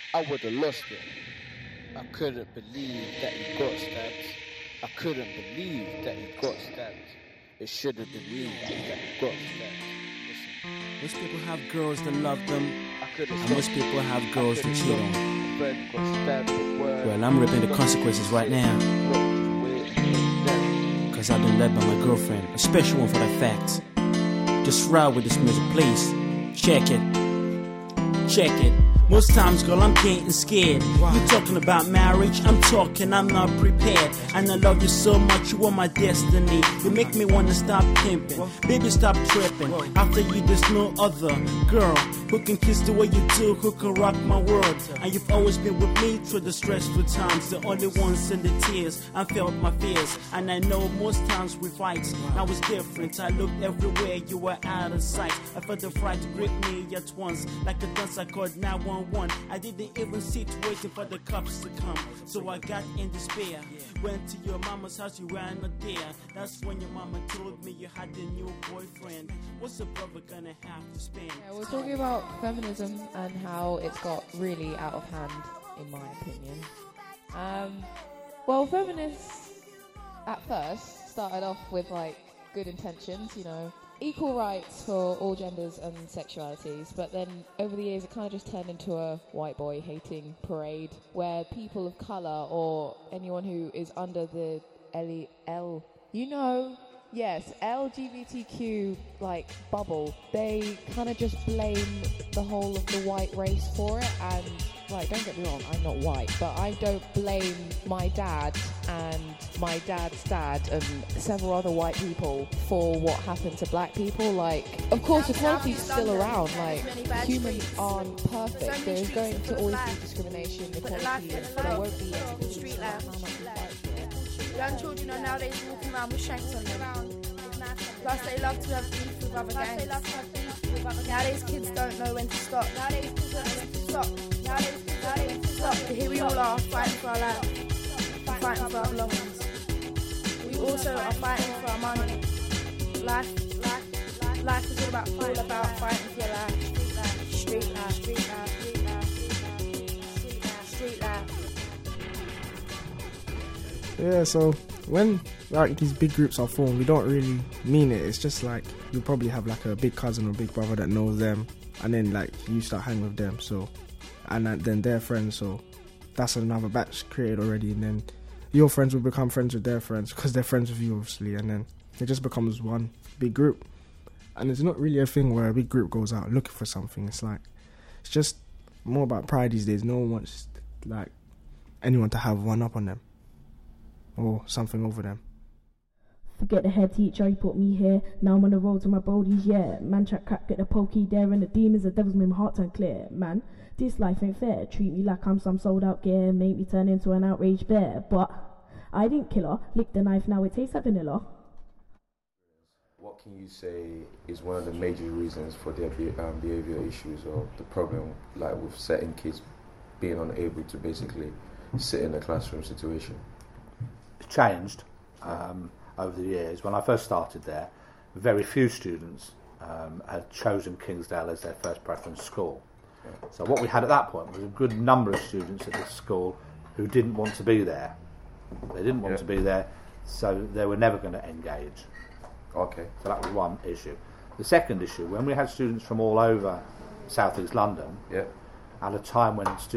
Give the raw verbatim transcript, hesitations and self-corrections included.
I would have lost it. I couldn't believe that he got stabbed. I couldn't believe that he got stabbed. It should have been me that he got stabbed. Listen. Most people have girls that love them, And most people have girls that cheat on them. Well, Well, I'm reaping the consequences right now, cause I've been led by my girlfriend, a special one for that fact. Just ride with this music, please. Check it. Check it. Most times, girl, I'm getting scared. You're talking about marriage, I'm talking, I'm not prepared. And I love you so much, you are my destiny. You make me wanna stop pimping. Baby, stop tripping. After you, there's no other girl who can kiss the way you do, who can rock my world. And you've always been with me through the stressful times. The only ones in the tears, I felt my fears. And I know most times we fight. Now it's different, I looked everywhere, you were out of sight. I felt the fright grip me at once, like a dance I called nine one one. I didn't even sit waiting for the cops to come, so I got in despair. Went to your mama's house, you were not there. That's when your mama told me you had a new boyfriend. What's a brother gonna have to spend? Yeah, we're talking about feminism and how it's got really out of hand, in my opinion. Um, well, feminists at first started off with like good intentions, you know, equal rights for all genders and sexualities, but then over the years it kind of just turned into a white boy hating parade where people of colour or anyone who is under the L, L you know, yes, L G B T Q like bubble, they kind of just blame the whole of the white race for it. And like, don't get me wrong, I'm not white, but I don't blame my dad and my dad's dad and several other white people for what happened to black people. Like, of course, equality is still around. Like, humans aren't perfect. There's going to always be discrimination, equality, there won't be any. Young children are nowadays walking around with shanks on them. Plus, they love to have beef with other gangs. Nowadays, kids don't know when to stop. Nowadays, kids don't know when to stop. Nowadays, kids don't know when to stop. Here we all are fighting for our lives, fighting for our belongings. We also are fighting for our money. Life, life, life, life is all about, all about fighting for your life. Street life, street life, street life, street life, street life. Yeah, so when like these big groups are formed, we don't really mean it. It's just like you probably have like a big cousin or big brother that knows them, and then like you start hanging with them. So, and then they're friends. So that's another batch created already, and then your friends will become friends with their friends because they're friends with you, obviously, and then it just becomes one big group. And it's not really a thing where a big group goes out looking for something. It's like it's just more about pride these days. No one wants like anyone to have one up on them or something over them. Forget the head teacher, he put me here. Now I'm on the road to my brodies, yeah. Man chat crack, get the pokey there, and the demons, the devils make my heart turn clear. Man, this life ain't fair. Treat me like I'm some sold out gear, make me turn into an outraged bear. But I didn't kill her, lick the knife, now it tastes like vanilla. What can you say is one of the major reasons for their be- um, behavioural issues or the problem, like with certain kids being unable to basically sit in a classroom situation? It's changed um, over the years. When I first started there, very few students um, had chosen Kingsdale as their first preference school. Yeah. So what we had at that point was a good number of students at this school who didn't want to be there. They didn't want yeah. to be there, so they were never going to engage. Okay. So that was one issue. The second issue, when we had students from all over South East London, yeah. at a time when students